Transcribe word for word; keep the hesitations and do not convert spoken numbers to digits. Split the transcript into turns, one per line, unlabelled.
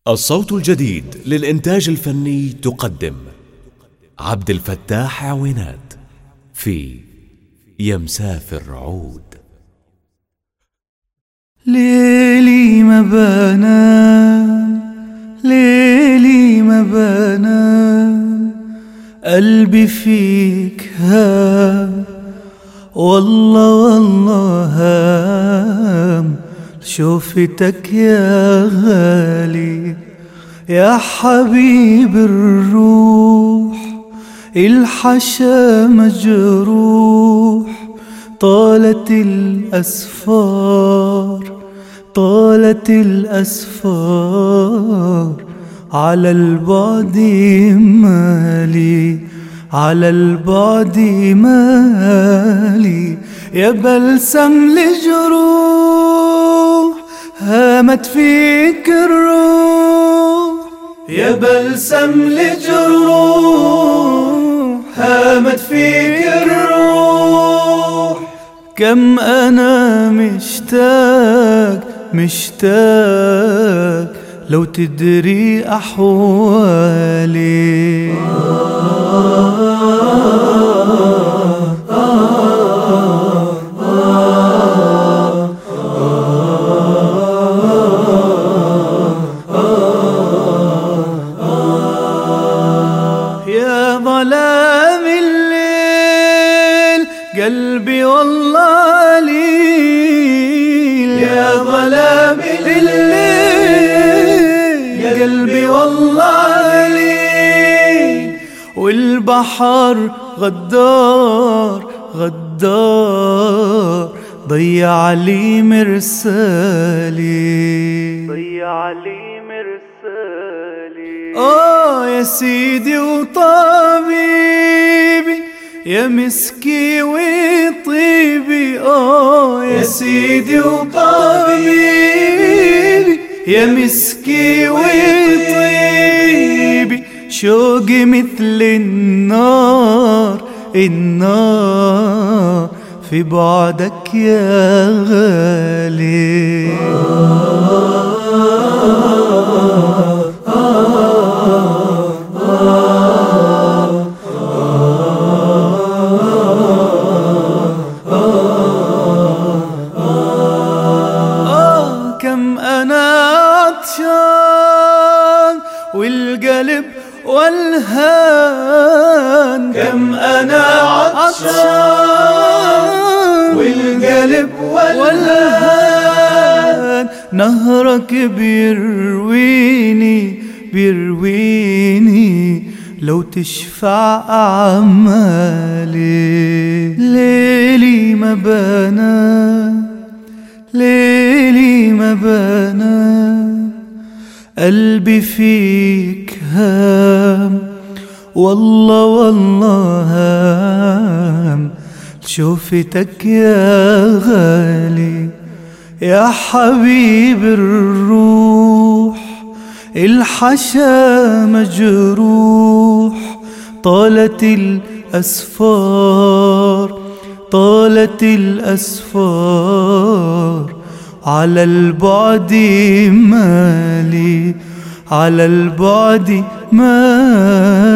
الصوت الجديد للإنتاج الفني تقدم عبد الفتاح عوينات في يا مسافر عود.
ليلي ما بنام، ليلي ما بنام، قلبي فيك هام، والله والله هام شوفتك يا غالي، يا حبيب الروح، الحشا مجروح، طالت الأسفار، طالت الأسفار، على البعد مالي، على البعد مالي، يا بلسم لجروح هامت فيك الروح، يا بلسم لجروح هامت فيك الروح. كم أنا مشتاق مشتاق لو تدري أحوالي. يا ظلام الليل قلبي والله ليل، يا ظلام الليل قلبي والله ليل، والبحر غدار غدار ضيع لي مرسالي، ضيع لي مرسالي. آه يا سيدي وطبيبي يا مسكي وطيبي، آه يا سيدي وطبيبي يا مسكي وطيبي، شوقي مثل النار النار في بعدك يا غالي. كم أنا عطشان والقلب والهان، كم أنا عطشان والقلب والهان، نهرك بيرويني بيرويني لو تشفع أعمالي. ليلي ما بنام، ليلي ما بنام، قلبي فيك هام، والله والله هام شوفتك يا غالي، يا حبيب الروح، الحشا مجروح، طالت الأسفار، طالت الأسفار، على البعد مالي، على البعد مالي.